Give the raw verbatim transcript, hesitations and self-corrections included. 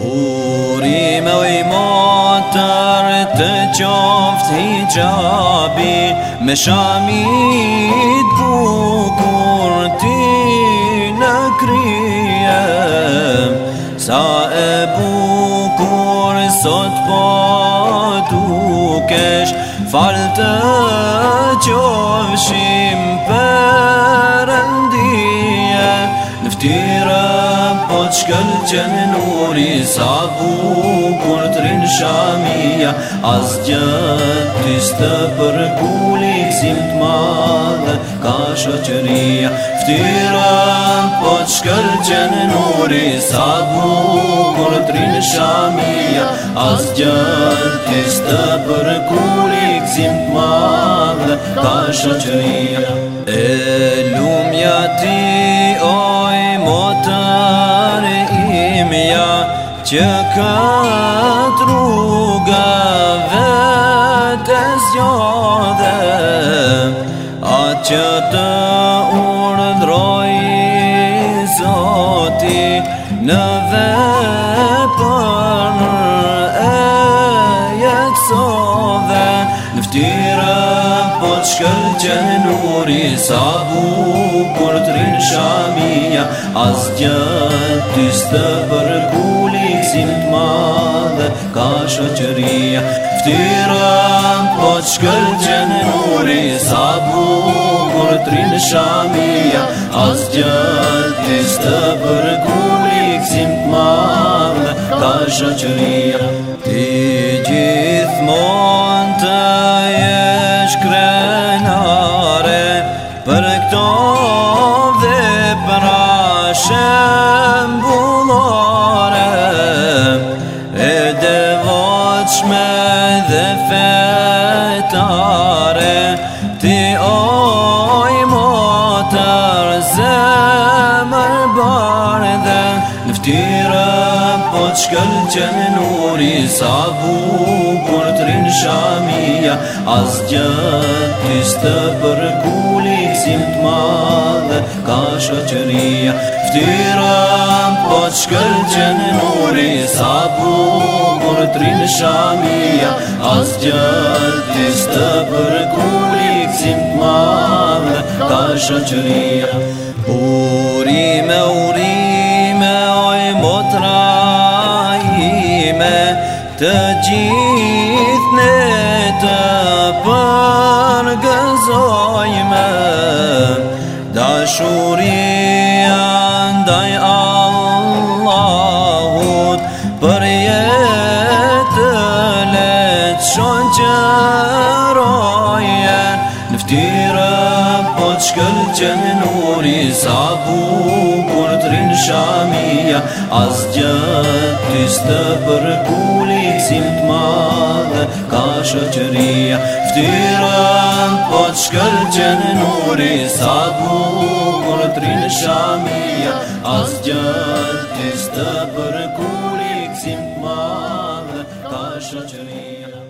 Urime u i motër të qoftë hijabi, me shamit bukur ti në krije. Sa e bukur sot po dukesh, falë të qofshim Perëndije. Në ftyrë po t'shkëlqen nuri, sa bukur t'rin shamia, asgjë ty s'të përkuli, gëzim t'madhe ka shoqëria. Ftyra po t'shkëlqen nuri, sa bukur t'rin shamia, asgjë ty s'të përkuli, gëzim t'madhe ka shoqëria. E lumja ti oj motër imja, që këtë rrugave të zgjodhe, atë që të urdhroi Zoti në vepër e jetësove. Në ftyrë po t'shkëlqen nuri, sa bukur t'rin shamia, asgjë ty s'të përkuli, gëzim t'madhe ka shoqëria. Ftyra po t'shkëlqen nuri, sa bukur t'rin shamia, asgjë ty s'të përkuli, gëzim t'madhe ka shoqëria. Ti gjithmonë të jesh krenare për këto vepra shembullore, e devotshme dhe fetare. Ti oj motër zemër bardhe, në ftyrë po t'shkëlqen nuri, sa bukur t'rin shamia, asgjë ty s'të përkuli, gëzim t'madhe ka shoqëria. Ftyra po t'shkëlqen nuri, sa bukur t'rin shamia, asgjë ty s'të përkuli, gëzim t'madhe ka shoqëria. Urime, urime oj motra ime, të gjithë ne të përgëzojme. Dashuria ndaj Allahut për jetë letë shoqëroje. Në ftyrë po t'shkëlqen nuri, sa bukur t'rin shamia, asgjë ty s'të përkuli, gëzim t'madhe ka shoqëria. Ftyra po t'shkëlqen nuri, sa bukur t'rin shamia, asgjë ty s'të përkuli, gëzim t'madhe ka shoqëria.